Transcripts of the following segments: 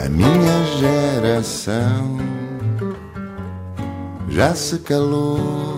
A minha geração já se calou,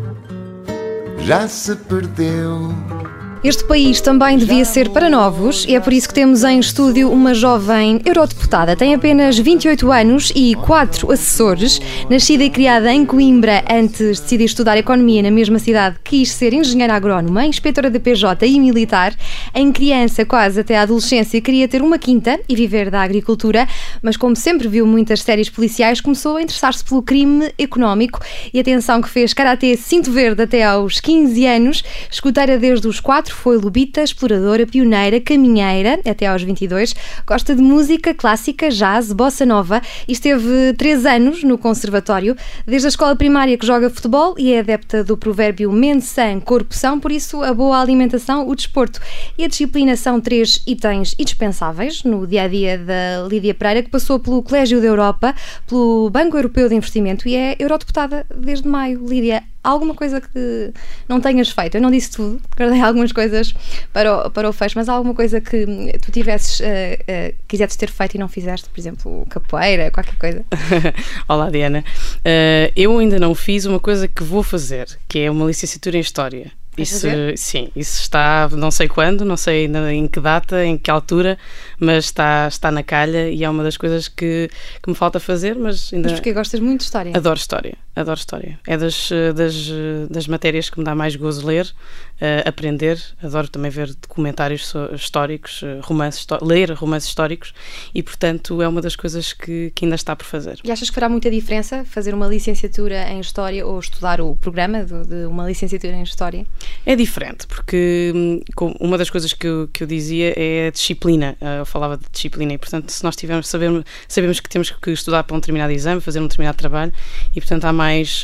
já se perdeu. Este país também devia ser para novos e é por isso que temos em estúdio uma jovem eurodeputada. Tem apenas 28 anos e 4 assessores. Nascida e criada em Coimbra, antes de decidir estudar economia na mesma cidade, quis ser engenheira agrónoma, inspetora da PJ e militar. Em criança, quase até a adolescência, queria ter uma quinta e viver da agricultura, mas como sempre viu muitas séries policiais, começou a interessar-se pelo crime económico e atenção que fez karatê cinto verde até aos 15 anos, escoteira desde os 4, foi lubita, exploradora, pioneira, caminheira, até aos 22. Gosta de música clássica, jazz, bossa nova e esteve 3 anos no conservatório. Desde a escola primária que joga futebol e é adepta do provérbio mente sã, corpo são, por isso a boa alimentação, o desporto e a disciplina são 3 itens indispensáveis no dia-a-dia da Lídia Pereira, que passou pelo Colégio da Europa, pelo Banco Europeu de Investimento e é eurodeputada desde maio. Lídia, alguma coisa que não tenhas feito? Eu não disse tudo, guardei algumas coisas para o fecho, mas há alguma coisa que tu quisesses ter feito e não fizeste? Por exemplo, capoeira, qualquer coisa? Olá, Diana. Eu ainda não fiz uma coisa que vou fazer, que é uma licenciatura em História. Isso, sim, isso está, não sei quando, não sei em que data, em que altura, mas está na calha e é uma das coisas que me falta fazer, mas ainda... Mas porque gostas muito de História? Adoro História. É das matérias que me dá mais gozo ler, aprender. Adoro também ver documentários históricos, ler romances históricos e, portanto, é uma das coisas que ainda está por fazer. E achas que fará muita diferença fazer uma licenciatura em História ou estudar o programa de uma licenciatura em História? É diferente, porque uma das coisas que eu dizia é a disciplina. Eu falava de disciplina e, portanto, se nós sabemos que temos que estudar para um determinado exame, fazer um determinado trabalho e, portanto, há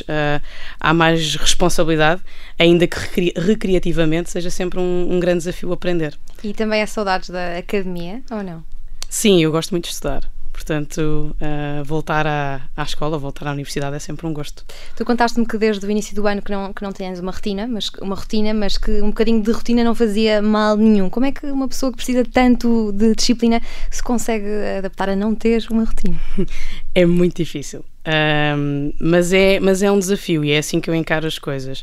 mais responsabilidade, ainda que recreativamente seja sempre um grande desafio aprender. E também há saudades da academia, ou não? Sim, eu gosto muito de estudar. Portanto, voltar à escola, voltar à universidade é sempre um gosto. Tu contaste-me que desde o início do ano que não tens uma rotina, mas que um bocadinho de rotina não fazia mal nenhum. Como é que uma pessoa que precisa tanto de disciplina se consegue adaptar a não ter uma rotina? É muito difícil. Mas é um desafio e é assim que eu encaro as coisas.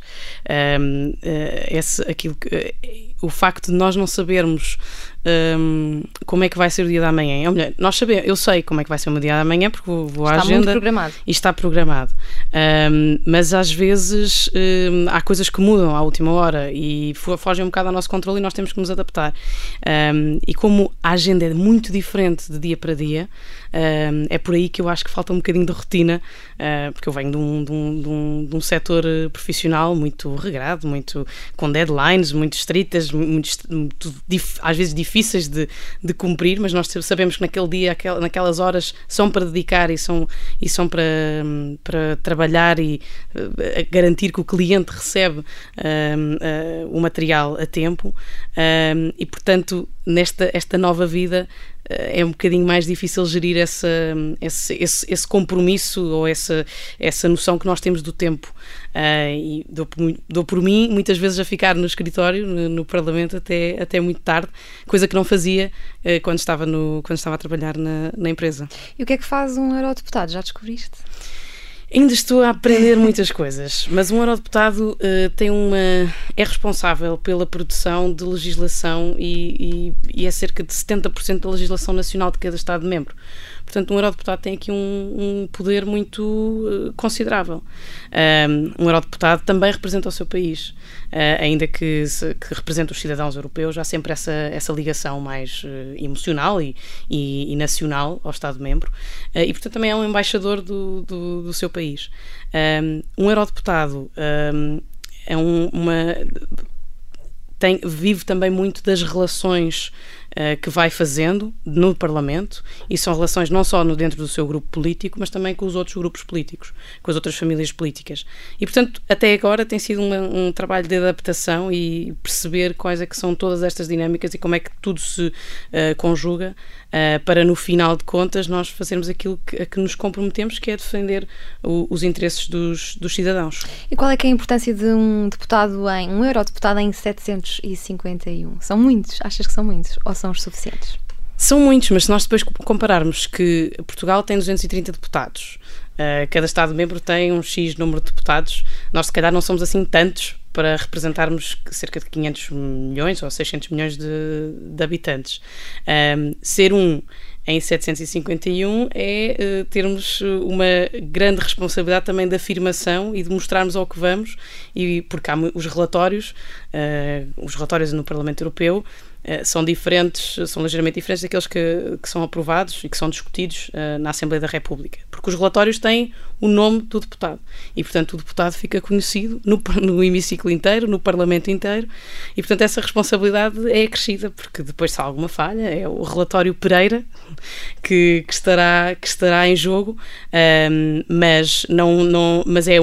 O facto de nós não sabermos como é que vai ser o dia da manhã. Ou melhor, eu sei como é que vai ser o meu dia da manhã porque vou à agenda. Está muito programado. E está programado. Mas às vezes há coisas que mudam à última hora e fogem um bocado ao nosso controle e nós temos que nos adaptar. E como a agenda é muito diferente de dia para dia, é por aí que eu acho que falta um bocadinho de rotina, porque eu venho de um setor profissional muito regrado, muito com deadlines muito estritas, às vezes difíceis de cumprir, mas nós sabemos que naquele dia, naquelas horas são para dedicar e são para trabalhar e garantir que o cliente recebe o material a tempo, e portanto esta nova vida é um bocadinho mais difícil gerir esse compromisso ou essa noção que nós temos do tempo, e dou por mim muitas vezes a ficar no escritório, no Parlamento até muito tarde, coisa que não fazia quando estava a trabalhar na empresa. E o que é que faz um eurodeputado? Já descobriste? Ainda estou a aprender muitas coisas, mas um eurodeputado é responsável pela produção de legislação e é cerca de 70% da legislação nacional de cada Estado-membro. Portanto, um eurodeputado tem aqui um poder muito considerável. Um eurodeputado também representa o seu país, ainda que represente os cidadãos europeus, há sempre essa ligação mais emocional e nacional ao Estado-membro, e portanto também é um embaixador do seu país. Um eurodeputado vive também muito das relações que vai fazendo no Parlamento, e são relações não só dentro do seu grupo político, mas também com os outros grupos políticos, com as outras famílias políticas. E, portanto, até agora tem sido um trabalho de adaptação e perceber quais é que são todas estas dinâmicas e como é que tudo se conjuga para, no final de contas, nós fazermos aquilo a que nos comprometemos, que é defender os interesses dos cidadãos. E qual é que é a importância de um eurodeputado em 751? São muitos? Achas que são muitos? Ou são os suficientes? São muitos, mas se nós depois compararmos que Portugal tem 230 deputados, cada Estado-membro tem um X número de deputados, nós se calhar não somos assim tantos para representarmos cerca de 500 milhões ou 600 milhões de habitantes. Ser em 751 é termos uma grande responsabilidade também de afirmação e de mostrarmos ao que vamos, e porque há os relatórios no Parlamento Europeu são diferentes, são ligeiramente diferentes daqueles que são aprovados e que são discutidos na Assembleia da República, porque os relatórios têm o nome do deputado e, portanto, o deputado fica conhecido no hemiciclo inteiro, no Parlamento inteiro, e, portanto, essa responsabilidade é acrescida, porque depois, se há alguma falha, é o relatório Pereira que estará em jogo, mas é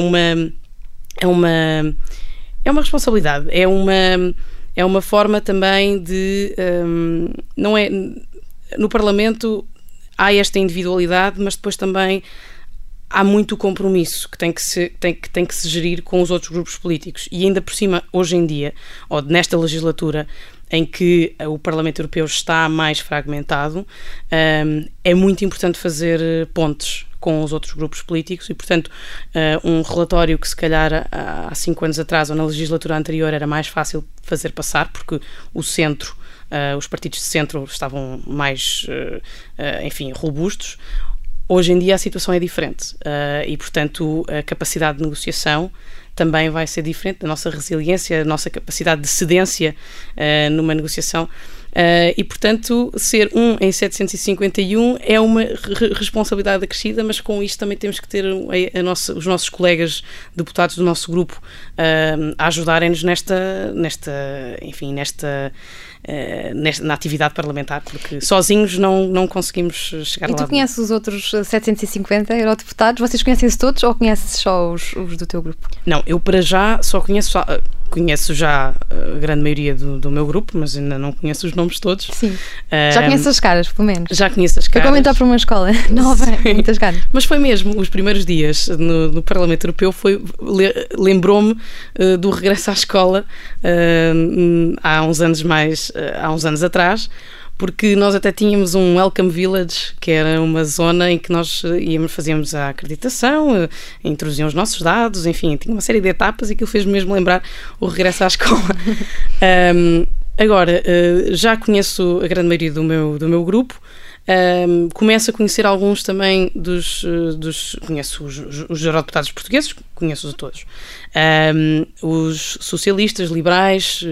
uma responsabilidade, é uma forma também de... não é, no Parlamento há esta individualidade, mas depois também há muito compromisso que tem que se gerir com os outros grupos políticos. E ainda por cima, hoje em dia, ou nesta legislatura, em que o Parlamento Europeu está mais fragmentado, é muito importante fazer pontes com os outros grupos políticos e, portanto, um relatório que se calhar há 5 anos atrás ou na legislatura anterior era mais fácil fazer passar, porque o centro, os partidos de centro estavam mais, robustos. Hoje em dia a situação é diferente e, portanto, a capacidade de negociação também vai ser diferente, a nossa resiliência, a nossa capacidade de cedência numa negociação. E, portanto, ser em 751 é uma responsabilidade acrescida, mas com isto também temos que ter os nossos colegas deputados do nosso grupo a ajudarem-nos na atividade parlamentar, porque sozinhos não conseguimos chegar lá. E tu conheces os outros 750 eurodeputados? Vocês conhecem-se todos ou conheces só os do teu grupo? Não, eu para já só conheço já a grande maioria do meu grupo, mas ainda não conheço os nomes todos. Sim. Já conheço as caras, pelo menos. Já conheço as caras. Foi comentar para uma escola nova, muitas caras. Mas foi mesmo, os primeiros dias no Parlamento Europeu lembrou-me do regresso à escola há uns anos atrás, porque nós até tínhamos um Welcome Village, que era uma zona em que nós fazíamos a acreditação, introduziam os nossos dados, enfim, tinha uma série de etapas e aquilo fez-me mesmo lembrar o regresso à escola. Agora, já conheço a grande maioria do meu grupo, começo a conhecer alguns também conheço os eurodeputados portugueses, conheço-os a todos. Os socialistas, liberais,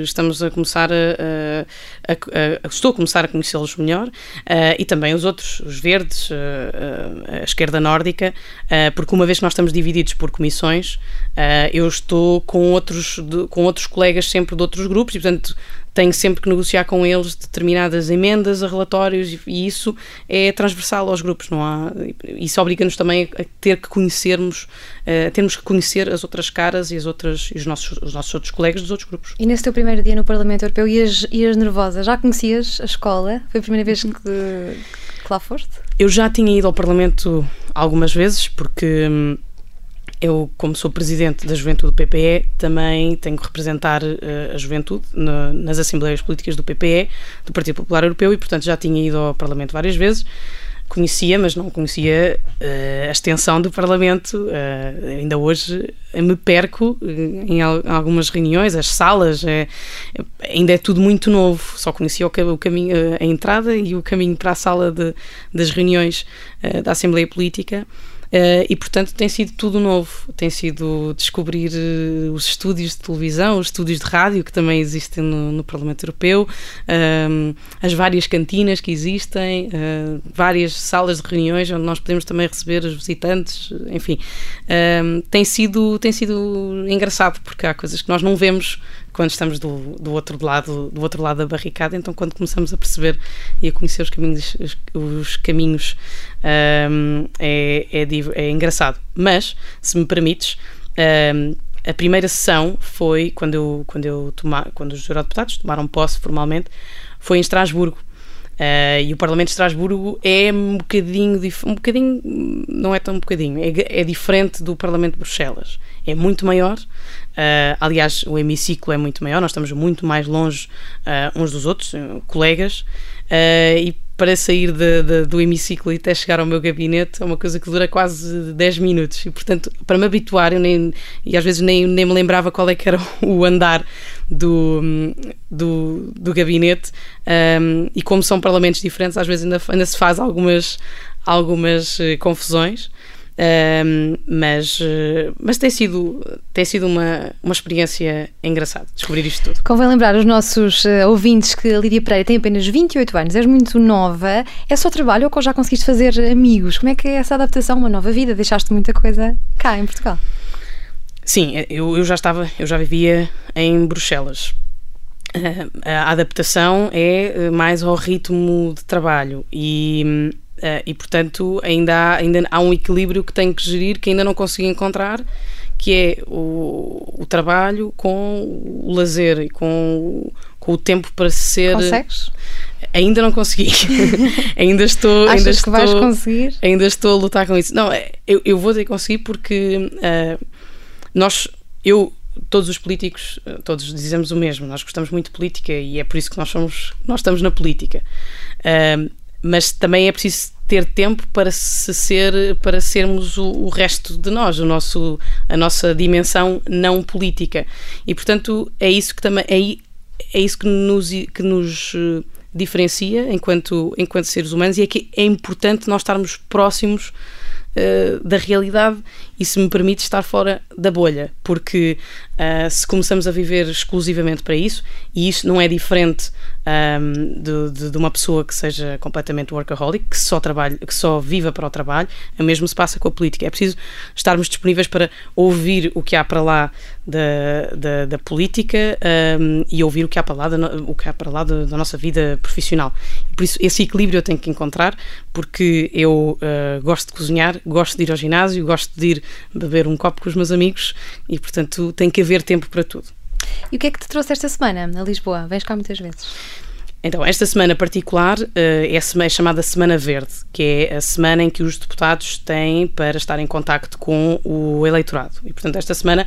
estou a começar a conhecê-los melhor, e também os outros, os verdes, a esquerda nórdica, porque uma vez que nós estamos divididos por comissões, eu estou com outros colegas sempre de outros grupos e, portanto, tenho sempre que negociar com eles determinadas emendas a relatórios e isso é transversal aos grupos, não há? Isso obriga-nos também a termos que conhecer as outras caras e os nossos outros colegas dos outros grupos. E nesse teu primeiro dia no Parlamento Europeu ias nervosa? Já conhecias a escola? Foi a primeira vez que lá foste? Eu já tinha ido ao Parlamento algumas vezes, porque eu, como sou presidente da Juventude do PPE, também tenho que representar a juventude nas Assembleias Políticas do PPE, do Partido Popular Europeu, e, portanto, já tinha ido ao Parlamento várias vezes. Conhecia, mas não conhecia a extensão do Parlamento. Ainda hoje me perco em algumas reuniões, as salas, ainda é tudo muito novo. Só conhecia o caminho, a entrada e o caminho para a sala das reuniões da Assembleia Política. E, portanto, tem sido tudo novo. Tem sido descobrir os estúdios de televisão, os estúdios de rádio que também existem no Parlamento Europeu, as várias cantinas que existem, várias salas de reuniões onde nós podemos também receber os visitantes, enfim. Tem sido engraçado, porque há coisas que nós não vemos quando estamos do outro lado da barricada. Então, quando começamos a perceber e a conhecer os caminhos, é engraçado. Mas, se me permites, a primeira sessão foi quando os eurodeputados tomaram posse formalmente, foi em Estrasburgo. E o Parlamento de Estrasburgo é um bocadinho, não é tão um bocadinho, é diferente do Parlamento de Bruxelas. É muito maior, aliás, o hemiciclo é muito maior, nós estamos muito mais longe uns dos outros, colegas, e para sair do hemiciclo e até chegar ao meu gabinete é uma coisa que dura quase 10 minutos e, portanto, para me habituar, e às vezes nem me lembrava qual é que era o andar do gabinete, e como são parlamentos diferentes, às vezes ainda se faz algumas confusões. Mas tem sido uma experiência engraçada descobrir isto tudo. Convém lembrar aos nossos ouvintes que a Lídia Pereira tem apenas 28 anos, és muito nova. É só trabalho ou já conseguiste fazer amigos? Como é que é essa adaptação a uma nova vida? Deixaste muita coisa cá em Portugal? Sim, eu já vivia em Bruxelas. A adaptação é mais ao ritmo de trabalho e portanto ainda há um equilíbrio que tenho que gerir, que ainda não consegui encontrar, que é o trabalho com o lazer e com o tempo para ser... Consegues? Ainda não consegui. Achas que vais conseguir? Ainda estou a lutar com isso. Não, eu vou ter que conseguir porque todos os políticos, todos dizemos o mesmo, nós gostamos muito de política e é por isso que nós estamos na política. Mas também é preciso ter tempo para sermos o resto de nós, a nossa dimensão não política. E, portanto, é isso que também é isso que nos diferencia enquanto seres humanos, e é que é importante nós estarmos próximos da realidade e, se me permite, estar fora da bolha, porque se começamos a viver exclusivamente para isso, e isso não é diferente de uma pessoa que seja completamente workaholic, que só viva para o trabalho, o mesmo se passa com a política. É preciso estarmos disponíveis para ouvir o que há para lá da política e ouvir o que há para lá da nossa vida profissional. Por isso, esse equilíbrio eu tenho que encontrar, porque eu gosto de cozinhar, gosto de ir ao ginásio, gosto de ir beber um copo com os meus amigos e, portanto, tem que haver tempo para tudo. E o que é que te trouxe esta semana a Lisboa? Vens cá muitas vezes? Então, esta semana particular é chamada Semana Verde, que é a semana em que os deputados têm para estar em contacto com o eleitorado. E, portanto, esta semana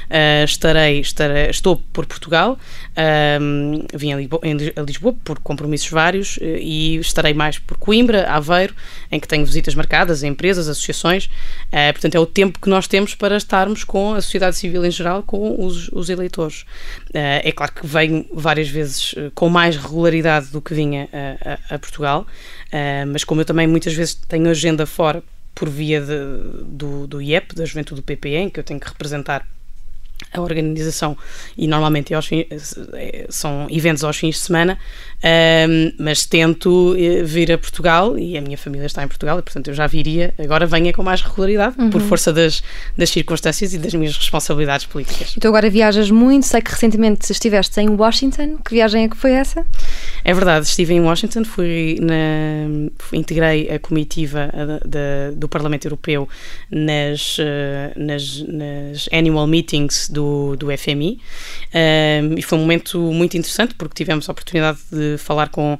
estou por Portugal, vim a Lisboa por compromissos vários e estarei mais por Coimbra, Aveiro, em que tenho visitas marcadas a empresas, associações. Portanto, é o tempo que nós temos para estarmos com a sociedade civil em geral, com os eleitores. É claro que venho várias vezes com mais regularidade do que vinha a Portugal, mas como eu também muitas vezes tenho agenda fora por via do IEP, da Juventude do PPE, em que eu tenho que representar a organização, e normalmente são eventos aos fins de semana, mas tento vir a Portugal, e a minha família está em Portugal, e portanto eu já viria, agora venha com mais regularidade, por força das circunstâncias e das minhas responsabilidades políticas. Tu agora viajas muito, sei que recentemente estiveste em Washington. Que viagem é que foi essa? É verdade, estive em Washington, integrei a comitiva do Parlamento Europeu nas annual meetings do FMI, e foi um momento muito interessante porque tivemos a oportunidade de falar com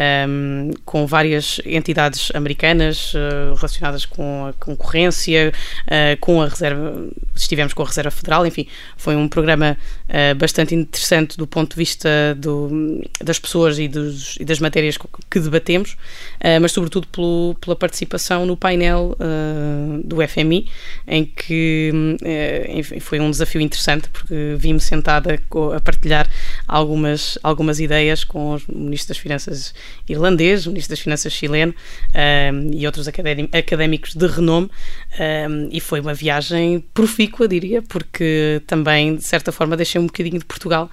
várias entidades americanas relacionadas com a concorrência, com a reserva, estivemos com a Reserva Federal, enfim, foi um programa bastante interessante do ponto de vista das pessoas e das matérias que debatemos, mas sobretudo pela participação no painel do FMI, em que enfim, foi um desafio interessante porque vi-me sentada a partilhar algumas ideias com os ministros das Finanças irlandês, o ministro das Finanças chileno e outros académicos de renome, e foi uma viagem profícua, diria, porque também, de certa forma, deixei um bocadinho de Portugal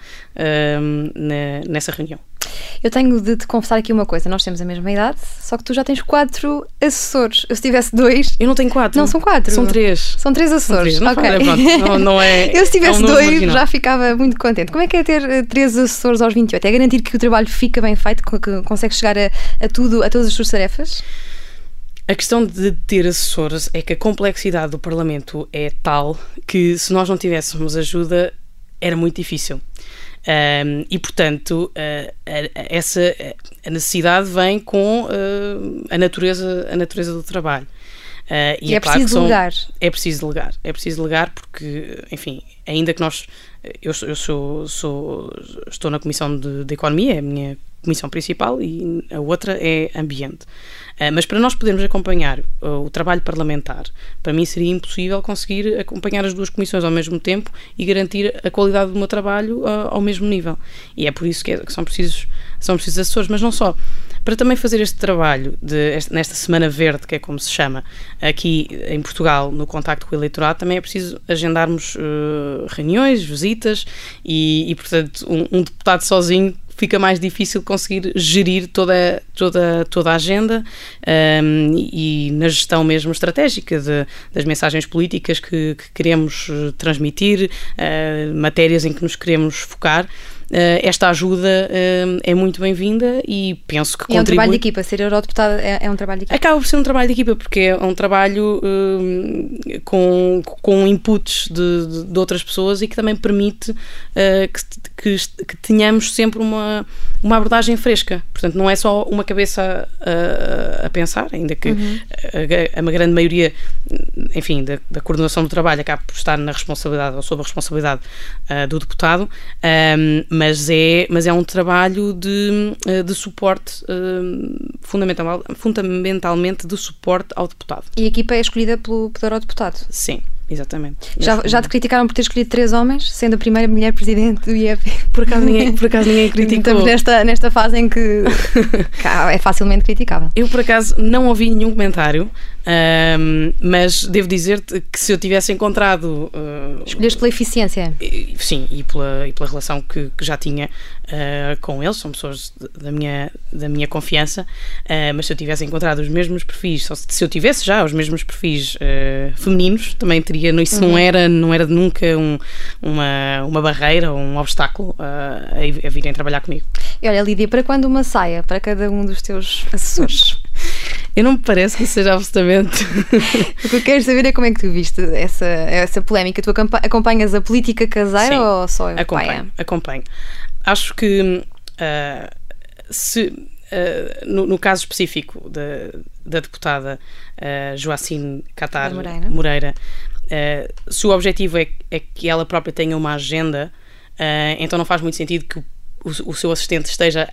nessa reunião. Eu tenho de te confessar aqui uma coisa, nós temos a mesma idade, só que tu já tens 4 assessores. Eu se tivesse 2... Eu não tenho 4. Não, são 4. São 3. São 3 assessores. São 3. Ok. Pronto, não é... Eu se tivesse 2 já ficava muito contente. Como é que é ter 3 assessores aos 28? É garantir que o trabalho fica bem feito, que consegues chegar a todas as suas tarefas? A questão de ter assessores é que a complexidade do Parlamento é tal que, se nós não tivéssemos ajuda, era muito difícil. E, portanto, a necessidade vem com a natureza do trabalho. E é preciso delegar. É preciso delegar porque, enfim, ainda que eu estou na Comissão de Economia, é a minha comissão principal, e a outra é Ambiente. Mas para nós podermos acompanhar o trabalho parlamentar, para mim seria impossível conseguir acompanhar as duas comissões ao mesmo tempo e garantir a qualidade do meu trabalho ao mesmo nível. E é por isso que são precisos assessores, mas não só. Para também fazer este trabalho nesta Semana Verde, que é como se chama, aqui em Portugal, no contacto com o eleitorado, também é preciso agendarmos reuniões, visitas e portanto, um deputado sozinho fica mais difícil conseguir gerir toda a agenda e na gestão mesmo estratégica das mensagens políticas que queremos transmitir, matérias em que nos queremos focar. Esta ajuda é muito bem-vinda e penso que contribui. É um trabalho de equipa, ser eurodeputado é um trabalho de equipa? Acaba por ser um trabalho de equipa, porque é um trabalho com inputs de outras pessoas e que também permite que tenhamos sempre uma abordagem fresca. Portanto, não é só uma cabeça a pensar, ainda que a grande maioria, enfim, da coordenação do trabalho acaba por estar na responsabilidade ou sob a responsabilidade do deputado, mas é um trabalho de suporte, fundamentalmente de suporte ao deputado. E a equipa é escolhida pelo eurodeputado? Sim, exatamente. Já te criticaram por ter escolhido 3 homens, sendo a primeira mulher presidente do IEP? Por acaso ninguém criticou. Estamos nesta fase em que é facilmente criticável. Eu, por acaso, não ouvi nenhum comentário, mas devo dizer-te que se eu tivesse encontrado... Escolheste pela eficiência? Sim, e pela relação que já tinha com eles, são pessoas da minha confiança, mas se eu tivesse encontrado os mesmos perfis, se eu tivesse já os mesmos perfis femininos, também teria, isso não era nunca uma barreira ou um obstáculo a virem trabalhar comigo. E olha, Lídia, para quando uma saia para cada um dos teus assessores? Eu não me parece que seja absolutamente... O que eu quero saber é como é que tu viste essa polémica. Tu acompanhas a política caseira? Sim, ou só acompanho. Acho que no caso específico da deputada Joacine Catar Moreira, se o objetivo é que ela própria tenha uma agenda, então não faz muito sentido que o seu assistente esteja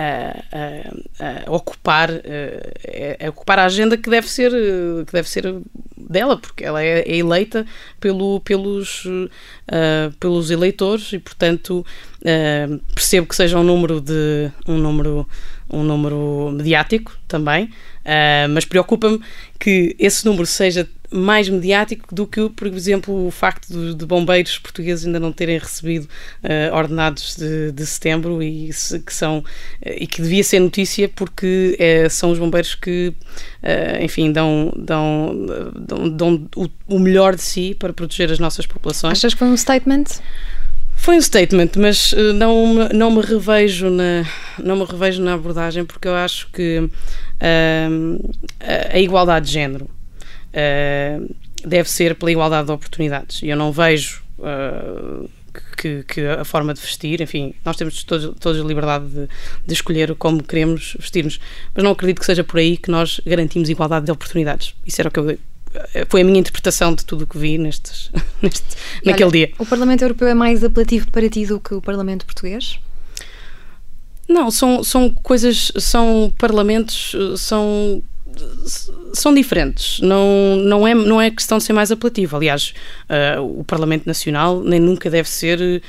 a ocupar a agenda que deve ser dela, porque ela é eleita pelos eleitores e, portanto, percebo que seja um número mediático também, mas preocupa-me que esse número seja mais mediático do que, por exemplo, o facto de bombeiros portugueses ainda não terem recebido ordenados de setembro e que devia ser notícia, porque são os bombeiros que, enfim, dão o melhor de si para proteger as nossas populações. Achas que foi um statement? Foi um statement, mas não me revejo na abordagem, porque eu acho que a igualdade de género deve ser pela igualdade de oportunidades. E eu não vejo que a forma de vestir, enfim, nós temos todos a liberdade de escolher como queremos vestir-nos, mas não acredito que seja por aí que nós garantimos igualdade de oportunidades. Isso era o que foi a minha interpretação de tudo o que vi naquele dia. O Parlamento Europeu é mais apelativo para ti do que o Parlamento Português? Não, são coisas, são parlamentos, são diferentes. Não é questão de ser mais apelativo. Aliás, o Parlamento Nacional nem nunca deve ser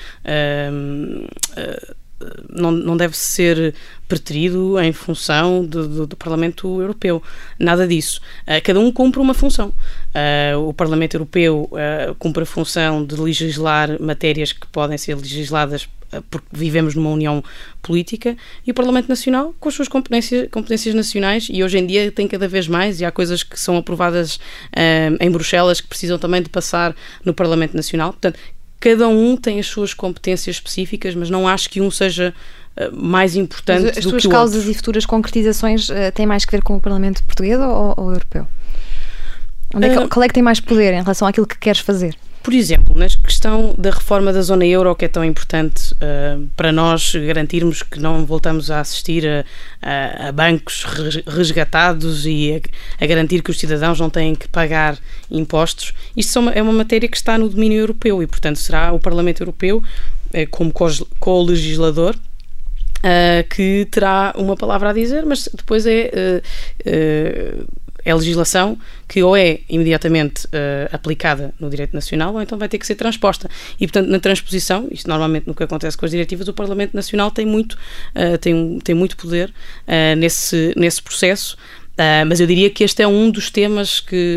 não deve ser preterido em função do Parlamento Europeu. Nada disso. Cada um cumpre uma função. O Parlamento Europeu cumpre a função de legislar matérias que podem ser legisladas porque vivemos numa união política, e o Parlamento Nacional com as suas competências nacionais, e hoje em dia tem cada vez mais, e há coisas que são aprovadas em Bruxelas que precisam também de passar no Parlamento Nacional. Portanto, cada um tem as suas competências específicas, mas não acho que um seja mais importante do que o outro. As suas causas e futuras concretizações têm mais que ver com o Parlamento português ou europeu? Qual é que tem mais poder em relação àquilo que queres fazer? Por exemplo, na questão da reforma da zona euro, que é tão importante para nós garantirmos que não voltamos a assistir a bancos resgatados e a garantir que os cidadãos não têm que pagar impostos, isto é uma matéria que está no domínio europeu e, portanto, será o Parlamento Europeu, como co-legislador, que terá uma palavra a dizer, mas depois é legislação que ou é imediatamente aplicada no direito nacional ou então vai ter que ser transposta. E, portanto, na transposição, isto normalmente no que acontece com as diretivas, o Parlamento Nacional tem muito poder nesse processo. Mas eu diria que este é um dos temas que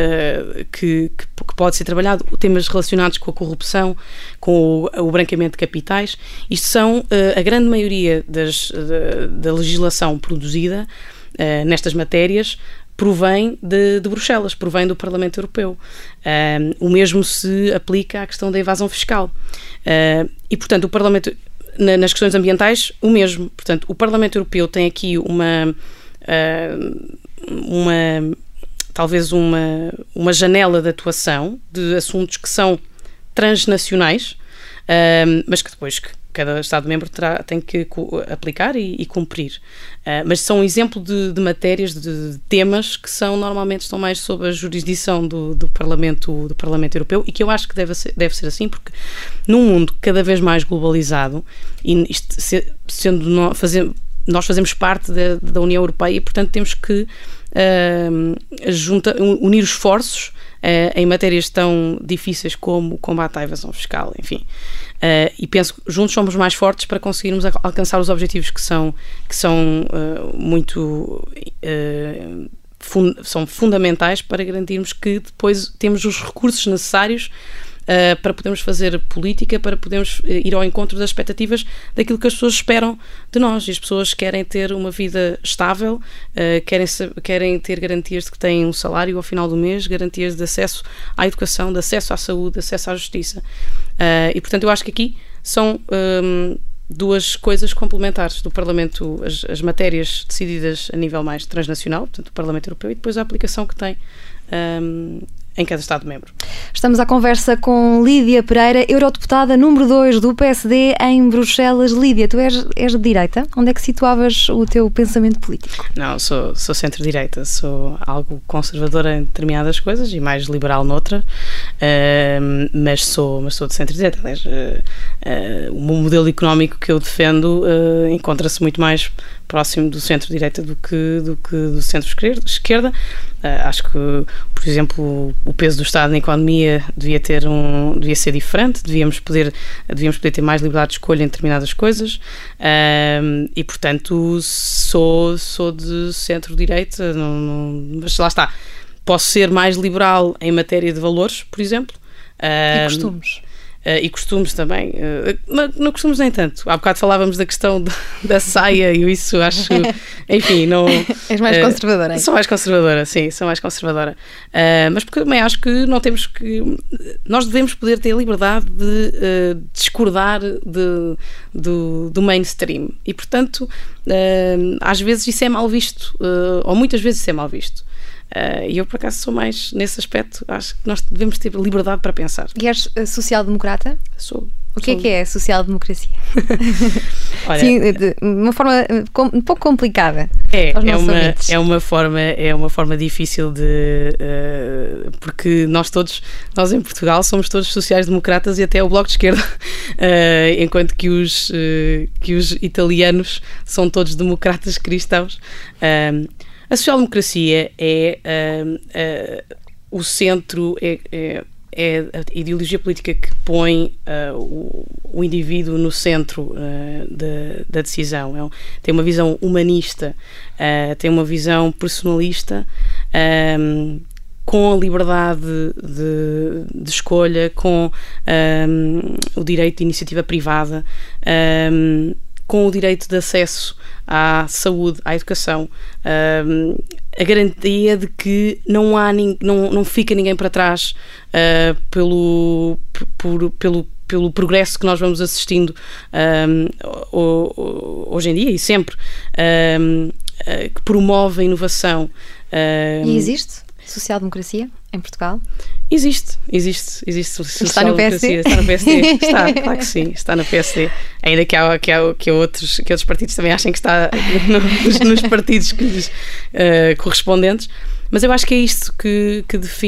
pode ser trabalhado, temas relacionados com a corrupção, com o branqueamento de capitais. Isto são a grande maioria da legislação produzida nestas matérias provém de Bruxelas, provém do Parlamento Europeu. O mesmo se aplica à questão da evasão fiscal. E, portanto, o Parlamento, nas questões ambientais, o mesmo. Portanto, o Parlamento Europeu tem aqui talvez uma janela de atuação de assuntos que são transnacionais, mas que depois cada Estado-membro tem que aplicar e cumprir. Mas são um exemplo de matérias, de temas que normalmente estão mais sob a jurisdição do Parlamento Europeu e que eu acho que deve ser assim, porque num mundo cada vez mais globalizado, e isto, nós fazemos parte da União Europeia e, portanto, temos que unir os esforços em matérias tão difíceis como o combate à evasão fiscal, enfim. E penso que juntos somos mais fortes para conseguirmos alcançar os objetivos que são muito são fundamentais para garantirmos que depois temos os recursos necessários para podermos fazer política, para podermos ir ao encontro das expectativas daquilo que as pessoas esperam de nós. E as pessoas querem ter uma vida estável, querem ter garantias de que têm um salário ao final do mês, garantias de acesso à educação, de acesso à saúde, de acesso à justiça. E, portanto, eu acho que aqui são duas coisas complementares do Parlamento, as matérias decididas a nível mais transnacional, portanto, o Parlamento Europeu, e depois a aplicação que tem em cada Estado-membro. Estamos à conversa com Lídia Pereira, eurodeputada número 2 do PSD em Bruxelas. Lídia, tu és de direita? Onde é que situavas o teu pensamento político? Não, sou centro-direita, sou algo conservadora em determinadas coisas e mais liberal noutra, mas sou de centro-direita. Aliás, o modelo económico que eu defendo encontra-se muito mais próximo do centro-direita do que do centro-esquerda. Acho que, por exemplo, o peso do Estado na economia devia ser diferente, devíamos poder ter mais liberdade de escolha em determinadas coisas, e, portanto, sou de centro-direita, mas lá está. Posso ser mais liberal em matéria de valores, por exemplo. E costumes. E costumes também, não costumes nem tanto. Há bocado falávamos da questão da saia e isso acho, enfim, não... És mais conservadora, hein? Sou mais conservadora, sim, sou mais conservadora. Mas porque também acho que nós devemos poder ter a liberdade de discordar do mainstream e, portanto, às vezes isso é mal visto, ou muitas vezes isso é mal visto. E eu, por acaso, sou mais nesse aspecto. Acho que nós devemos ter liberdade para pensar. E és social-democrata? Sou. O que é social-democracia? Olha, sim, de uma forma um pouco complicada. É uma forma difícil porque nós em Portugal somos todos sociais-democratas e até o Bloco de Esquerda, enquanto que os italianos são todos democratas cristãos. A social-democracia é o centro, é a ideologia política que põe o indivíduo no centro da decisão. Tem uma visão humanista, tem uma visão personalista, com a liberdade de escolha, com o direito de iniciativa privada, com o direito de acesso à saúde, à educação, a garantia de que não fica ninguém para trás pelo progresso que nós vamos assistindo hoje em dia e sempre, que promove a inovação. E existe? social-democracia em Portugal? Existe Está no PSD? Está no PSD, está, claro que sim, está no PSD. Ainda que outros partidos também achem que está nos partidos que lhes correspondentes, mas eu acho que é isto que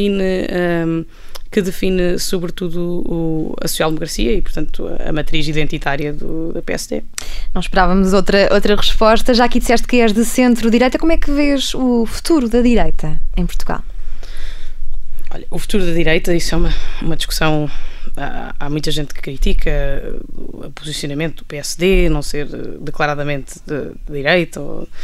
define sobretudo a social-democracia e, portanto, a matriz identitária da PSD. Não esperávamos outra resposta. Já aqui disseste que és de centro-direita. Como é que vês o futuro da direita em Portugal? Olha, o futuro da direita, isso é uma discussão. Há muita gente que critica o posicionamento do PSD, não ser declaradamente de direita.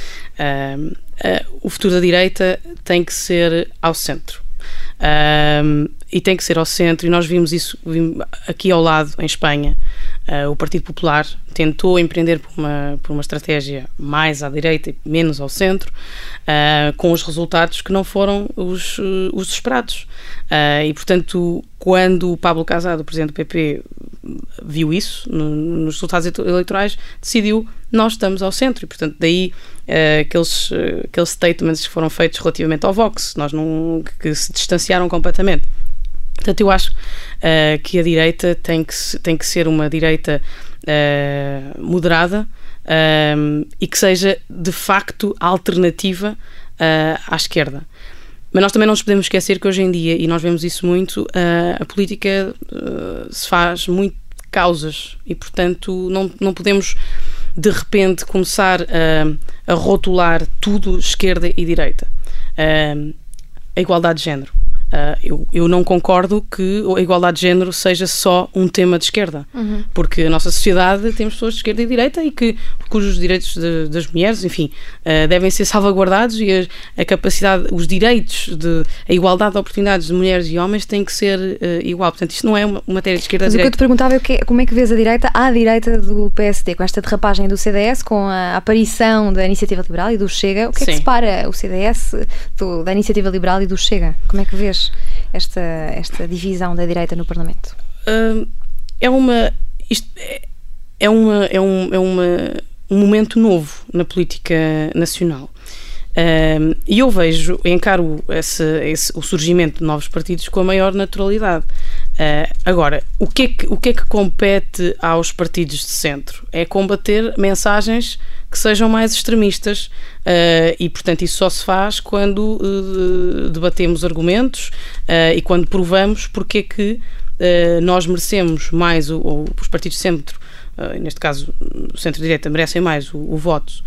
O futuro da direita tem que ser ao centro. E tem que ser ao centro, e nós vimos isso aqui ao lado, em Espanha. O Partido Popular tentou empreender por uma estratégia mais à direita e menos ao centro, com os resultados que não foram os esperados. E, portanto, quando o Pablo Casado, o presidente do PP, viu isso nos resultados eleitorais, decidiu: nós estamos ao centro. E, portanto, daí aqueles statements que foram feitos relativamente ao Vox, que se distanciaram completamente. Portanto, eu acho que a direita tem que ser uma direita moderada e que seja, de facto, alternativa à esquerda. Mas nós também não nos podemos esquecer que hoje em dia, e nós vemos isso muito, a política se faz muito de causas e, portanto, não podemos de repente começar a rotular tudo esquerda e direita. A igualdade de género. Eu não concordo que a igualdade de género seja só um tema de esquerda, porque a nossa sociedade temos pessoas de esquerda e direita e cujos direitos das mulheres, enfim, devem ser salvaguardados, e a capacidade, os direitos, a igualdade de oportunidades de mulheres e homens tem que ser igual. Portanto, isto não é uma matéria de esquerda Mas a direita. O que eu te perguntava é como é que vês a direita à direita do PSD, com esta derrapagem do CDS, com a aparição da Iniciativa Liberal e do Chega. O que é que separa o CDS da Iniciativa Liberal e do Chega? Como é que vês esta divisão da direita no Parlamento? Um momento novo na política nacional. E eu encaro o surgimento de novos partidos com a maior naturalidade. Agora, o que é que compete aos partidos de centro? É combater mensagens que sejam mais extremistas, e, portanto, isso só se faz quando debatemos argumentos e quando provamos porque é que nós merecemos mais, ou os partidos de centro, neste caso o centro-direita, merecem mais o voto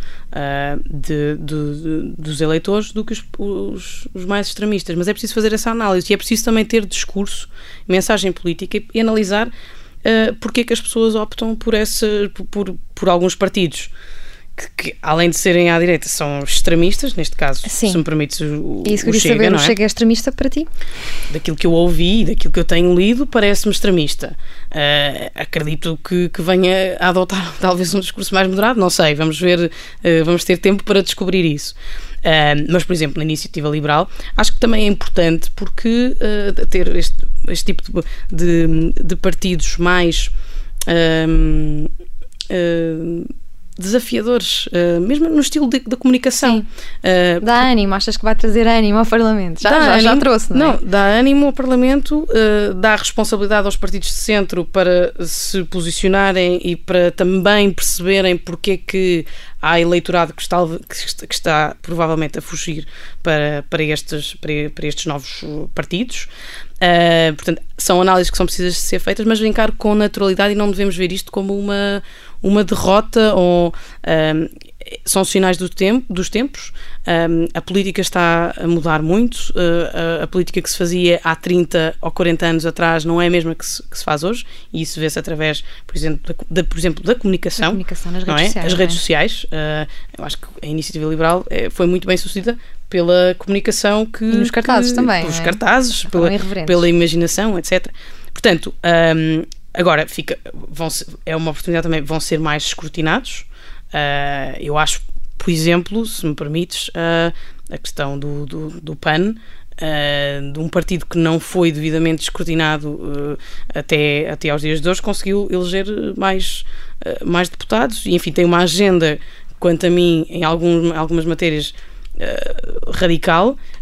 dos eleitores do que os mais extremistas. Mas é preciso fazer essa análise e é preciso também ter discurso, mensagem política e analisar porque é que as pessoas optam por alguns partidos que, além de serem à direita, são extremistas, neste caso, se me permites, o isso que eu Chega, saber, não é? O Chega é extremista para ti? Daquilo que eu ouvi, daquilo que eu tenho lido, parece-me extremista. Acredito que venha a adotar talvez um discurso mais moderado, não sei, vamos ver, vamos ter tempo para descobrir isso. Mas, por exemplo, na Iniciativa Liberal, acho que também é importante porque ter este tipo de partidos mais desafiadores, mesmo no estilo da comunicação. Dá ânimo, achas que vai trazer ânimo ao Parlamento? Já trouxe, não é? Não, dá ânimo ao Parlamento, dá responsabilidade aos partidos de centro para se posicionarem e para também perceberem porque é que há eleitorado que está provavelmente a fugir para estes novos partidos. Portanto, são análises que são precisas ser feitas, mas encaro com naturalidade e não devemos ver isto como uma derrota ou são sinais dos tempos. A política está a mudar muito. A política que se fazia há 30 ou 40 anos atrás não é a mesma que se faz hoje, e isso vê-se através, por exemplo, da comunicação. Nas redes sociais. As redes sociais. Eu acho que a Iniciativa Liberal foi muito bem sucedida pela comunicação e nos cartazes também. Pelos cartazes, pela imaginação, etc. Portanto, agora é uma oportunidade também, vão ser mais escrutinados. Eu acho, por exemplo, se me permites, a questão do PAN, de um partido que não foi devidamente escrutinado até aos dias de hoje, conseguiu eleger mais deputados e, enfim, tem uma agenda, quanto a mim, em algumas matérias radical,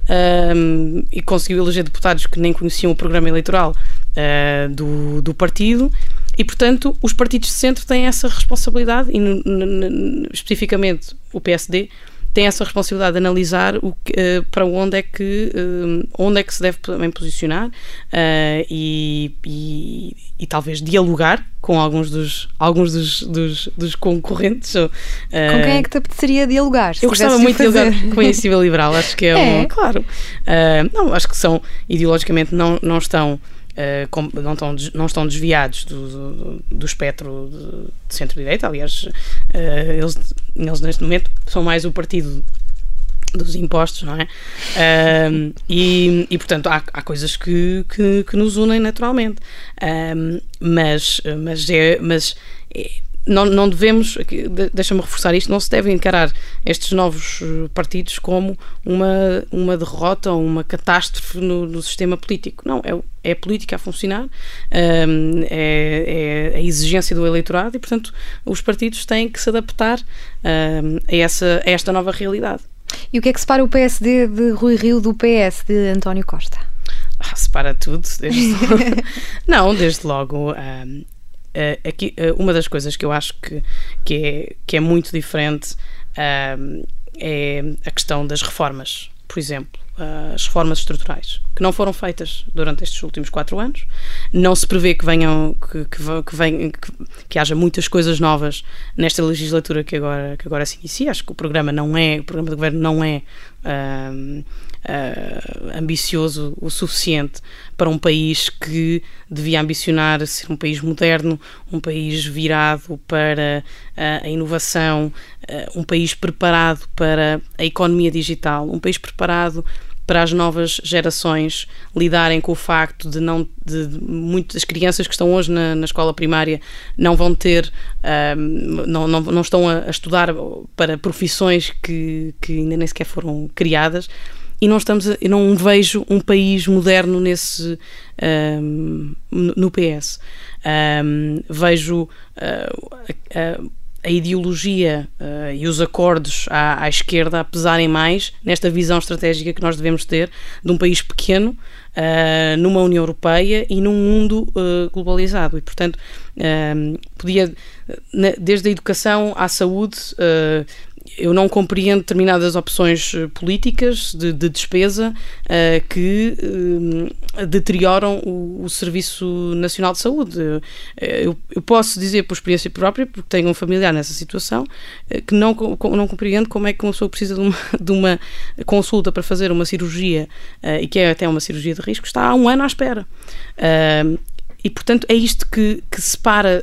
e conseguiu eleger deputados que nem conheciam o programa eleitoral do partido. E, portanto, os partidos de centro têm essa responsabilidade, e especificamente o PSD tem essa responsabilidade de analisar para onde é que se deve também posicionar e talvez dialogar com alguns dos concorrentes. Com quem é que te apeteceria dialogar? Eu gostava muito de dialogar com a Iniciativa Liberal, acho que claro. Não, acho que são, ideologicamente, não estão desviados do espectro de centro-direita. Aliás, eles neste momento são mais o partido dos impostos, não é? E portanto há coisas que nos unem naturalmente, mas não devemos, deixa-me reforçar isto, não se deve encarar estes novos partidos como uma derrota ou uma catástrofe no sistema político. Não, é a política a funcionar, é a exigência do eleitorado e, portanto, os partidos têm que se adaptar a esta nova realidade. E o que é que separa o PSD de Rui Rio do PS de António Costa? Separa tudo, desde logo. Aqui, uma das coisas que eu acho que é muito diferente é a questão das reformas, por exemplo, as reformas estruturais, que não foram feitas durante estes últimos 4 anos. Não se prevê que haja muitas coisas novas nesta legislatura que agora se inicia. Acho que o programa de governo não é ambicioso o suficiente para um país que devia ambicionar ser um país moderno, um país virado para a inovação, um país preparado para a economia digital, um país preparado para as novas gerações lidarem com o facto de muitas crianças que estão hoje na escola primária não vão ter, não estão a estudar para profissões que ainda nem sequer foram criadas. E não vejo um país moderno no PS. Vejo a ideologia e os acordos à esquerda a pesarem mais nesta visão estratégica que nós devemos ter de um país pequeno, numa União Europeia e num mundo globalizado. E, portanto, desde a educação à saúde, eu não compreendo determinadas opções políticas de despesa que deterioram o Serviço Nacional de Saúde. Eu posso dizer por experiência própria, porque tenho um familiar nessa situação, que não compreendo como é que uma pessoa precisa de uma consulta para fazer uma cirurgia, e que é até uma cirurgia de risco, está há 1 ano à espera. E, portanto, é isto que separa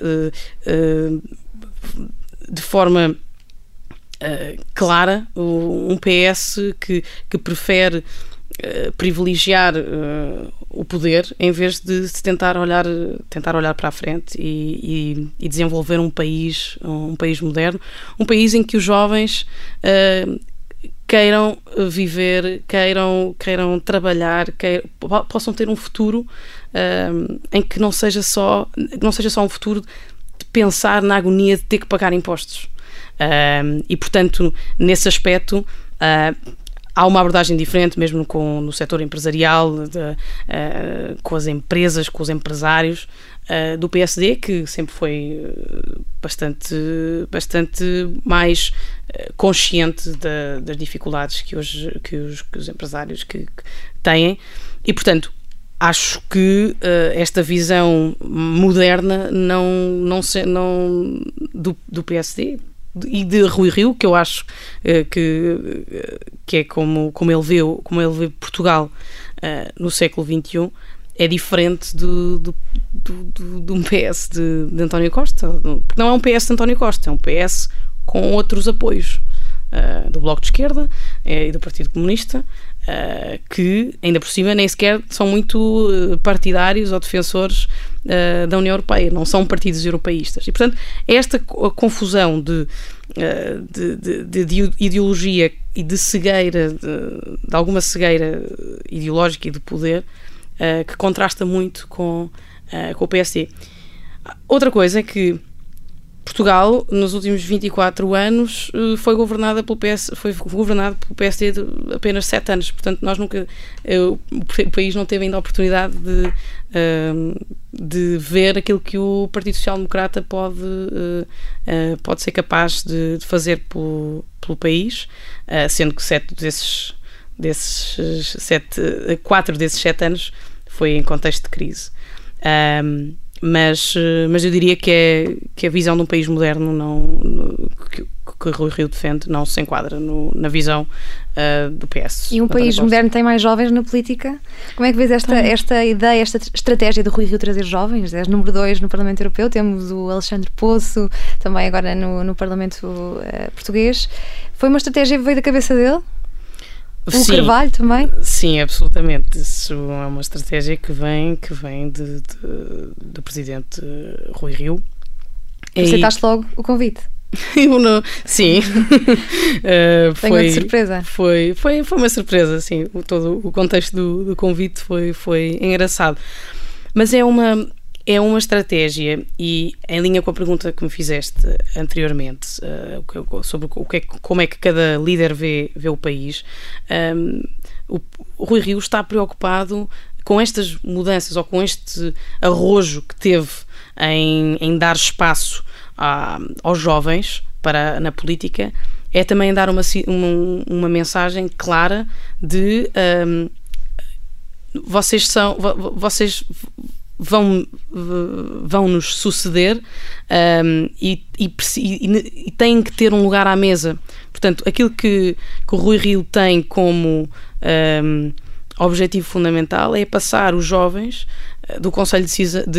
de forma clara um PS que prefere privilegiar o poder em vez de se tentar olhar para a frente e desenvolver um país moderno, um país em que os jovens queiram viver, queiram trabalhar, possam ter um futuro em que não seja só um futuro de pensar na agonia de ter que pagar impostos. E, portanto, nesse aspecto há uma abordagem diferente, mesmo no setor empresarial, com as empresas, com os empresários do PSD, que sempre foi bastante mais consciente das dificuldades que os empresários que têm. E, portanto, acho que esta visão moderna do PSD e de Rui Rio, que eu acho que é como ele vê Portugal no século XXI, é diferente do PS de António Costa, porque não é um PS de António Costa, é um PS com outros apoios do Bloco de Esquerda e do Partido Comunista, que ainda por cima nem sequer são muito partidários ou defensores da União Europeia, não são partidos europeístas. E, portanto, esta confusão de ideologia e de cegueira, de alguma cegueira ideológica e de poder, que contrasta muito com o PSD. Outra coisa é que Portugal, nos últimos 24 anos, foi governado pelo PSD apenas 7 anos. Portanto, nós nunca... o país não teve ainda a oportunidade de ver aquilo que o Partido Social Democrata pode ser capaz de fazer pelo país, sendo que 4 desses 7 anos foi em contexto de crise. Mas eu diria que a visão de um país moderno que Rui Rio defende não se enquadra na visão do PS. E um país moderno tem mais jovens na política? Como é que vês esta ideia, esta estratégia de Rui Rio trazer jovens? És número 2 no Parlamento Europeu, temos o Alexandre Poço, também agora no Parlamento português. Foi uma estratégia que veio da cabeça dele? O Carvalho também? Sim, absolutamente. Isso é uma estratégia que vem do presidente Rui Rio. Aceitaste logo o convite? Sim. Foi surpresa? Foi uma surpresa, sim. Todo o contexto do convite foi engraçado. Mas é uma estratégia, e em linha com a pergunta que me fizeste anteriormente, sobre como é que cada líder vê o país, o Rui Rio está preocupado com estas mudanças, ou com este arrojo que teve em dar espaço aos jovens na política, é também dar uma mensagem clara de vocês vão nos suceder e têm que ter um lugar à mesa. Portanto, aquilo que o Rui Rio tem como objetivo fundamental é passar os jovens do Conselho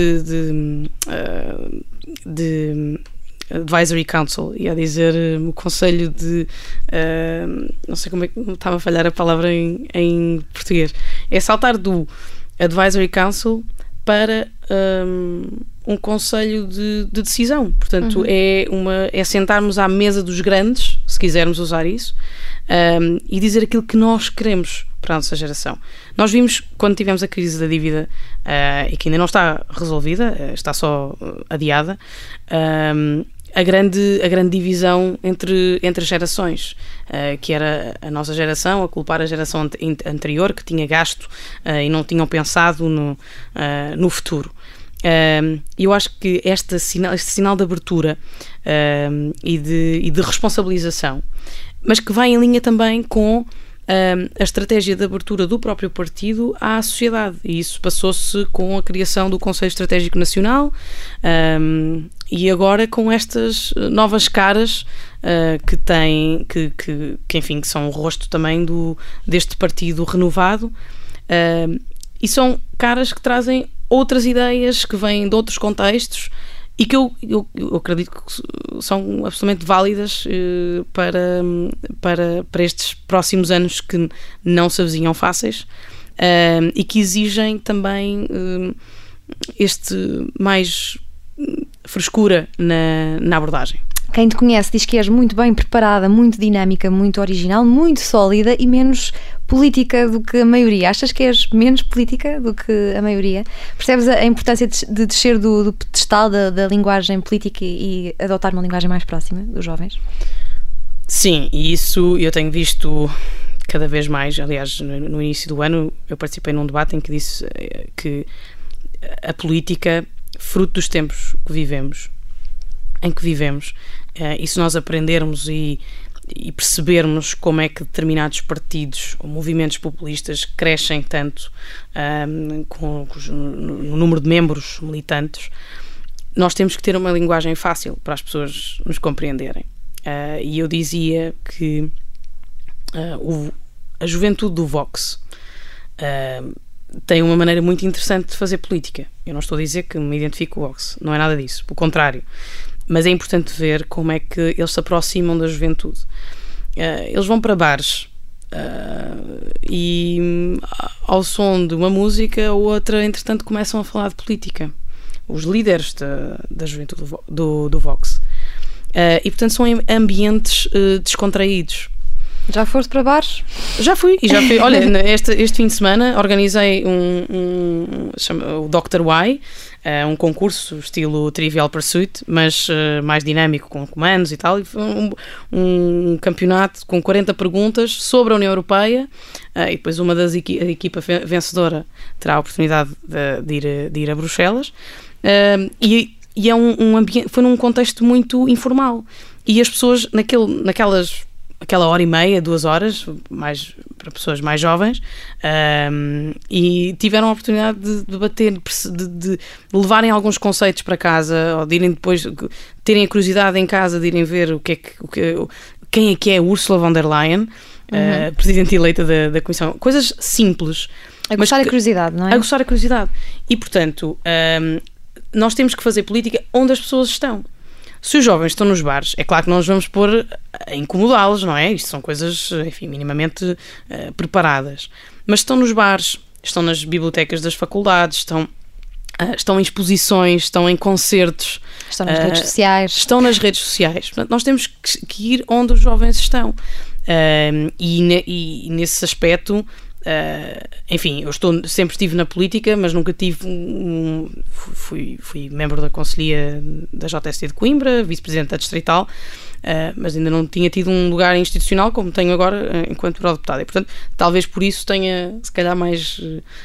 de Advisory Council, ia dizer o Conselho de não sei como é que estava a falhar a palavra em português, é saltar do Advisory Council para um conselho de decisão. Portanto, é sentarmos à mesa dos grandes, se quisermos usar isso, e dizer aquilo que nós queremos para a nossa geração. Nós vimos, quando tivemos a crise da dívida, e que ainda não está resolvida, está só adiada, a grande divisão entre as gerações, que era a nossa geração a culpar a geração anterior, que tinha gasto e não tinham pensado no futuro. E eu acho que este sinal de abertura e de responsabilização, mas que vai em linha também com a estratégia de abertura do próprio partido à sociedade, e isso passou-se com a criação do Conselho Estratégico Nacional, e agora com estas novas caras que enfim, que são o rosto também deste partido renovado, e são caras que trazem outras ideias, que vêm de outros contextos, e que eu acredito que são absolutamente válidas para estes próximos anos, que não se avizinham fáceis, e que exigem também mais frescura na abordagem. Quem te conhece diz que és muito bem preparada, muito dinâmica, muito original, muito sólida e menos política do que a maioria. Achas que és menos política do que a maioria? Percebes a importância de descer do pedestal da linguagem política e adotar uma linguagem mais próxima dos jovens? Sim, e isso eu tenho visto cada vez mais. Aliás, no início do ano eu participei num debate em que disse que a política, fruto dos tempos em que vivemos, e se nós aprendermos e percebermos como é que determinados partidos ou movimentos populistas crescem tanto no número de membros militantes, nós temos que ter uma linguagem fácil para as pessoas nos compreenderem. E eu dizia que a juventude do Vox tem uma maneira muito interessante de fazer política. Eu não estou a dizer que me identifico com o Vox, não é nada disso, pelo contrário. Mas é importante ver como é que eles se aproximam da juventude. Eles vão para bares e ao som de uma música ou outra, entretanto, começam a falar de política. Os líderes da juventude do Vox. E, portanto, são ambientes descontraídos. Já foste para bares? Já fui. Olha, este fim de semana organizei o Dr. Why, um concurso estilo Trivial Pursuit, mas mais dinâmico, com comandos e tal. E foi um campeonato com 40 perguntas sobre a União Europeia, e depois uma das equipa vencedora terá a oportunidade de ir a Bruxelas. E é um ambiente, foi num contexto muito informal. E as pessoas, aquela hora e meia, 2 horas, mais para pessoas mais jovens, e tiveram a oportunidade de debater, de levarem alguns conceitos para casa, ou de irem depois, terem a curiosidade em casa de irem ver quem é que é Ursula von der Leyen, presidente eleita da Comissão. Coisas simples. Aguçar a curiosidade, não é? Aguçar a curiosidade. E, portanto, nós temos que fazer política onde as pessoas estão. Se os jovens estão nos bares, é claro que não os vamos pôr a incomodá-los, não é? Isto são coisas, enfim, minimamente preparadas. Mas estão nos bares, estão nas bibliotecas das faculdades, estão em exposições, estão em concertos. Estão nas redes sociais. Estão nas redes sociais. Portanto, nós temos que ir onde os jovens estão. E nesse aspecto... enfim, sempre estive na política, mas nunca tive fui membro da Conselhia da JST de Coimbra, vice-presidente da Distrital, mas ainda não tinha tido um lugar institucional como tenho agora enquanto eurodeputada, e portanto talvez por isso tenha se calhar mais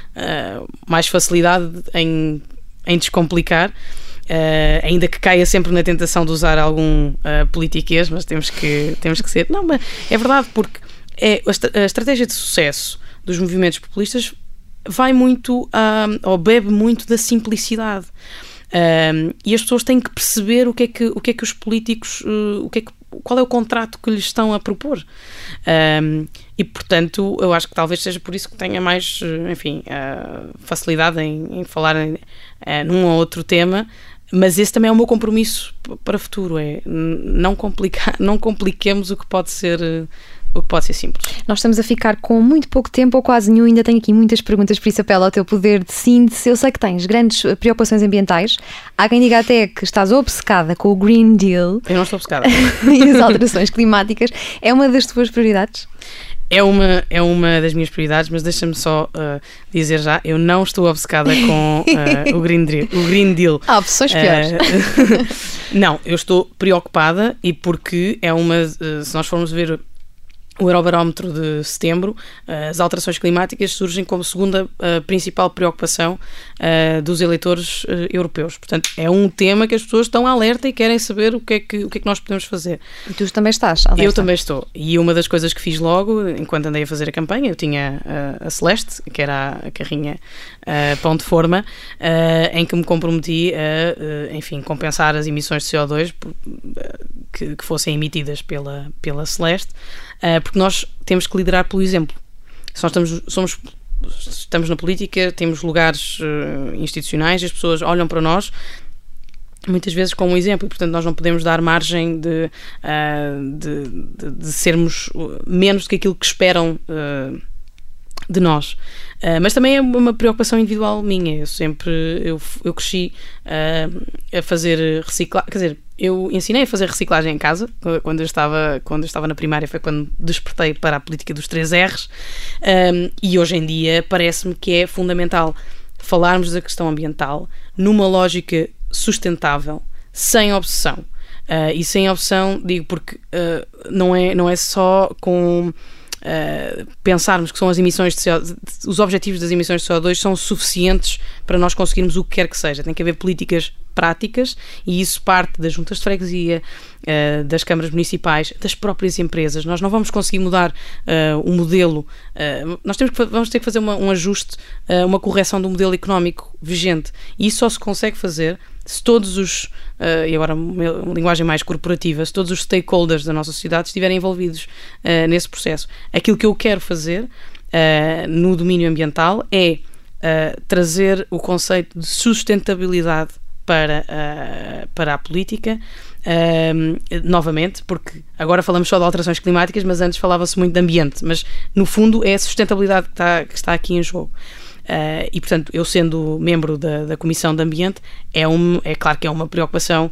facilidade em descomplicar, ainda que caia sempre na tentação de usar algum politiquês, mas temos que ser, não, mas é verdade, porque a estratégia de sucesso dos movimentos populistas vai muito, ou bebe muito da simplicidade. E as pessoas têm que perceber o que é que os políticos, qual é o contrato que lhes estão a propor. E, portanto, eu acho que talvez seja por isso que tenha mais, enfim, facilidade em falar num ou outro tema. Mas esse também é o meu compromisso para o futuro, não compliquemos o que pode ser simples. Nós estamos a ficar com muito pouco tempo ou quase nenhum, ainda tenho aqui muitas perguntas, por isso apelo ao teu poder de síntese. Eu sei que tens grandes preocupações ambientais, há quem diga até que estás obcecada com o Green Deal. Eu não estou obcecada. E as alterações climáticas. É uma das tuas prioridades? É uma das minhas prioridades, mas deixa-me só dizer já, eu não estou obcecada com o Green Deal. Há opções piores. Não, eu estou preocupada, e porque se nós formos ver o Eurobarómetro de setembro, as alterações climáticas surgem como segunda principal preocupação dos eleitores europeus. Portanto, é um tema que as pessoas estão alerta e querem saber o que é que nós podemos fazer. E tu também estás alerta? Eu também estou. E uma das coisas que fiz logo, enquanto andei a fazer a campanha, eu tinha a Celeste, que era a carrinha pão de forma, em que me comprometi a, enfim, compensar as emissões de CO2 que fossem emitidas pela Celeste, porque nós temos que liderar pelo exemplo. Se nós estamos na política, temos lugares institucionais, as pessoas olham para nós muitas vezes como um exemplo, e portanto nós não podemos dar margem de sermos menos do que aquilo que esperam de nós. Mas também é uma preocupação individual minha. Eu cresci a fazer reciclagem, quer dizer, eu ensinei a fazer reciclagem em casa quando eu estava na primária, foi quando despertei para a política dos 3 R's, e hoje em dia parece-me que é fundamental falarmos da questão ambiental numa lógica sustentável, sem obsessão. E sem obsessão, digo, porque não é só com pensarmos que são as emissões de CO2, os objetivos das emissões de CO2 são suficientes para nós conseguirmos o que quer que seja. Tem que haver políticas práticas, e isso parte das juntas de freguesia, das câmaras municipais, das próprias empresas. Nós não vamos conseguir mudar o modelo, vamos ter que fazer um ajuste, uma correção do modelo económico vigente, e isso só se consegue fazer se todos os, e agora uma linguagem mais corporativa, se todos os stakeholders da nossa sociedade estiverem envolvidos nesse processo. Aquilo que eu quero fazer no domínio ambiental é trazer o conceito de sustentabilidade para a política, novamente, porque agora falamos só de alterações climáticas, mas antes falava-se muito de ambiente, mas no fundo é a sustentabilidade que está aqui em jogo. E portanto, eu sendo membro da Comissão de Ambiente, é claro que é uma preocupação,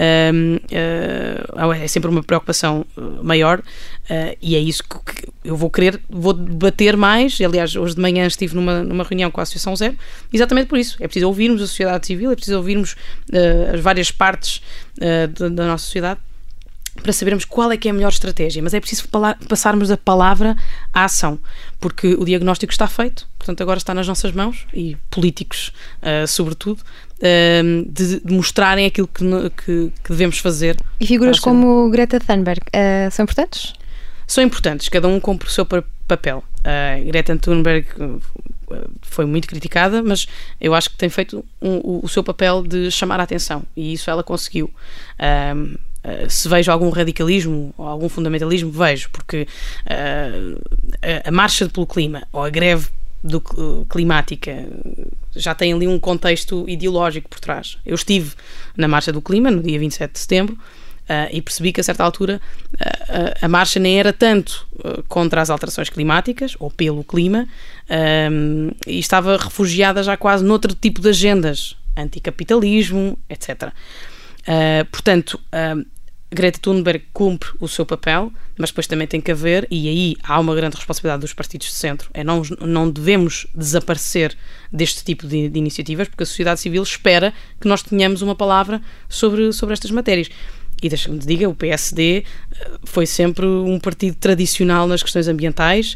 é sempre uma preocupação maior, e é isso que eu vou debater mais. Aliás, hoje de manhã estive numa reunião com a Associação Zero, exatamente por isso. É preciso ouvirmos a sociedade civil, é preciso ouvirmos as várias partes da nossa sociedade, para sabermos qual é que é a melhor estratégia, mas é preciso passarmos a palavra à ação, porque o diagnóstico está feito, portanto agora está nas nossas mãos, e políticos sobretudo, de mostrarem aquilo que devemos fazer. E figuras como Greta Thunberg são importantes? São importantes, cada um cumpre o seu papel. Greta Thunberg foi muito criticada, mas eu acho que tem feito o seu papel de chamar a atenção, e isso ela conseguiu. Se vejo algum radicalismo ou algum fundamentalismo, vejo, porque a marcha pelo clima ou a greve climática já tem ali um contexto ideológico por trás. Eu estive na marcha do clima no dia 27 de setembro e percebi que a certa altura a marcha nem era tanto contra as alterações climáticas ou pelo clima, e estava refugiada já quase noutro tipo de agendas, anticapitalismo, etc. Portanto, Greta Thunberg cumpre o seu papel, mas depois também tem que haver, e aí há uma grande responsabilidade dos partidos de centro, não devemos desaparecer deste tipo de iniciativas, porque a sociedade civil espera que nós tenhamos uma palavra sobre estas matérias. E deixa-me te diga, o PSD foi sempre um partido tradicional nas questões ambientais,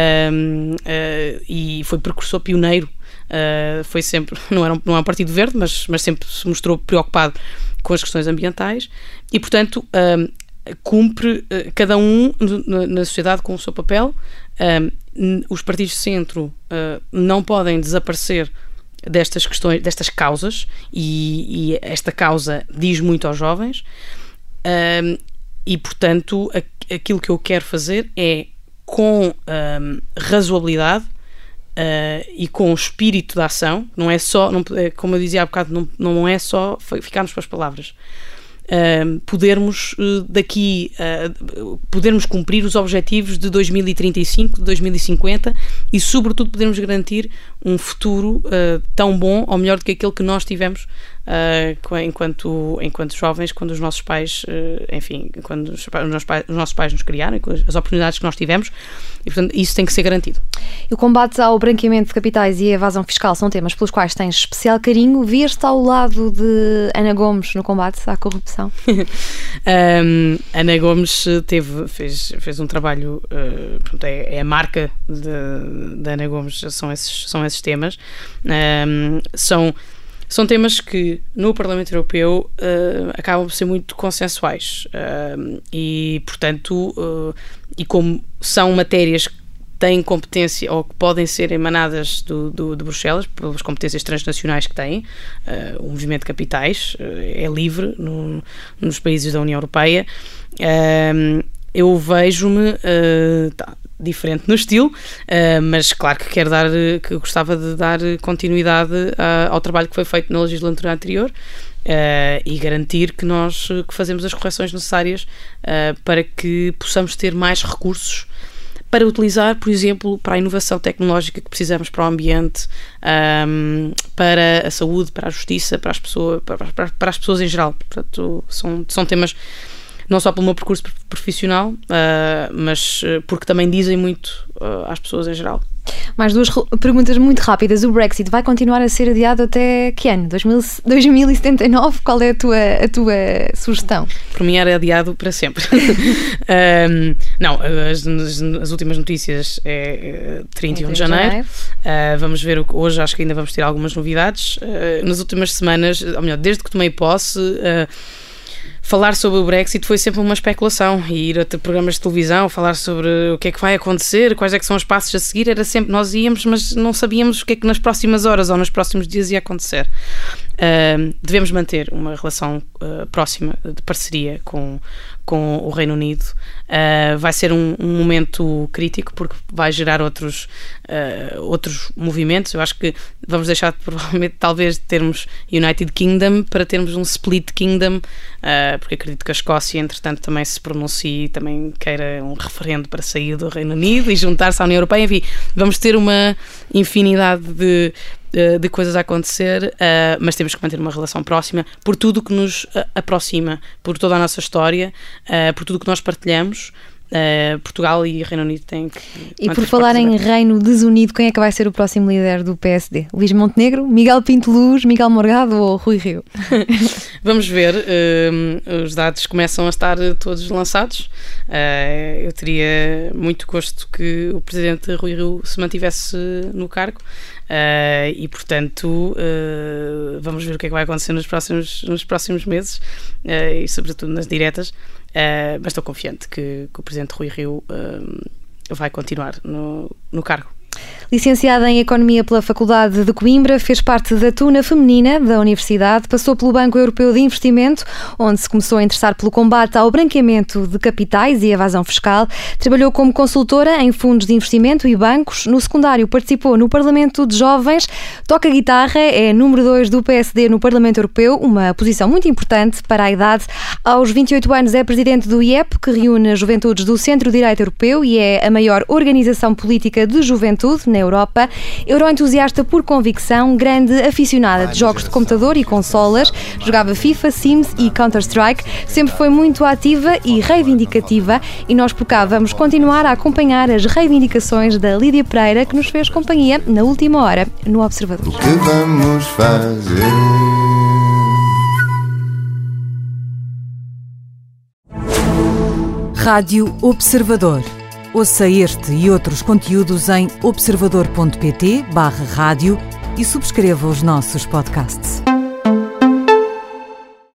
e foi precursor, pioneiro. Foi sempre, não é um partido verde, mas sempre se mostrou preocupado com as questões ambientais, e portanto cumpre cada um na sociedade com o seu papel. Os partidos de centro não podem desaparecer destas questões, destas causas, e esta causa diz muito aos jovens, e portanto aquilo que eu quero fazer é, com razoabilidade e com um de ação, não é só, como eu dizia há bocado, não é só ficarmos com as palavras, podermos podermos cumprir os objetivos de 2035, de 2050, e sobretudo podermos garantir um futuro tão bom ou melhor do que aquele que nós tivemos enquanto jovens, quando os nossos pais, quando os nossos pais nos criaram, com as oportunidades que nós tivemos, e portanto isso tem que ser garantido. E o combate ao branqueamento de capitais e a evasão fiscal são temas pelos quais tens especial carinho. Vieste ao lado de Ana Gomes no combate à corrupção? Ana Gomes fez um trabalho, é a marca de Ana Gomes, são esses temas. São temas que no Parlamento Europeu acabam por ser muito consensuais, e portanto, e como são matérias que têm competência ou que podem ser emanadas de Bruxelas, pelas competências transnacionais que têm, o movimento de capitais é livre nos países da União Europeia, eu vejo-me diferente no estilo, mas claro que gostava de dar continuidade ao trabalho que foi feito na legislatura anterior, e garantir que nós fazemos as correções necessárias para que possamos ter mais recursos para utilizar, por exemplo, para a inovação tecnológica que precisamos para o ambiente, para a saúde, para a justiça, para as pessoas em geral. Portanto, são temas não só pelo meu percurso profissional, mas porque também dizem muito às pessoas em geral. Mais duas perguntas muito rápidas. O Brexit vai continuar a ser adiado até que ano? 2079? Qual é a tua sugestão? Por mim era adiado para sempre. Não, as últimas notícias é 31 de janeiro. Vamos ver hoje, acho que ainda vamos ter algumas novidades. Nas últimas semanas, ou melhor, desde que tomei posse, falar sobre o Brexit foi sempre uma especulação, e ir a ter programas de televisão, falar sobre o que é que vai acontecer, quais é que são os passos a seguir, era sempre, nós íamos, mas não sabíamos o que é que nas próximas horas ou nos próximos dias ia acontecer. Devemos manter uma relação próxima de parceria com o Reino Unido. Vai ser um momento crítico porque vai gerar outros movimentos. Eu acho que vamos deixar provavelmente talvez de termos United Kingdom para termos um Split Kingdom, porque acredito que a Escócia entretanto também se pronuncie, também queira um referendo para sair do Reino Unido e juntar-se à União Europeia. Enfim, vamos ter uma infinidade de coisas a acontecer, mas temos que manter uma relação próxima por tudo o que nos aproxima, por toda a nossa história, por tudo o que nós partilhamos. Portugal e Reino Unido têm que... E por falar em Reino desunido, quem é que vai ser o próximo líder do PSD? Luís Montenegro, Miguel Pinto Luz, Miguel Morgado ou Rui Rio? Vamos ver, os dados começam a estar todos lançados. Eu teria muito gosto que o presidente Rui Rio se mantivesse no cargo. E portanto vamos ver o que é que vai acontecer nos próximos meses, e sobretudo nas diretas, mas estou confiante que o presidente Rui Rio vai continuar no cargo. Licenciada em Economia pela Faculdade de Coimbra, fez parte da Tuna Feminina da Universidade, passou pelo Banco Europeu de Investimento, onde se começou a interessar pelo combate ao branqueamento de capitais e evasão fiscal. Trabalhou como consultora em fundos de investimento e bancos. No secundário participou no Parlamento de Jovens, toca guitarra, é número 2 do PSD no Parlamento Europeu, uma posição muito importante para a idade. Aos 28 anos é presidente do IEP, que reúne as juventudes do Centro-Direita Europeu e é a maior organização política de juventude na Europa. Euroentusiasta por convicção, grande aficionada de jogos de computador e consolas, jogava FIFA, Sims e Counter-Strike, sempre foi muito ativa e reivindicativa, e nós por cá vamos continuar a acompanhar as reivindicações da Lídia Pereira, que nos fez companhia na última hora no Observador. O que vamos fazer? Rádio Observador. Ouça este e outros conteúdos em observador.pt/rádio e subscreva os nossos podcasts.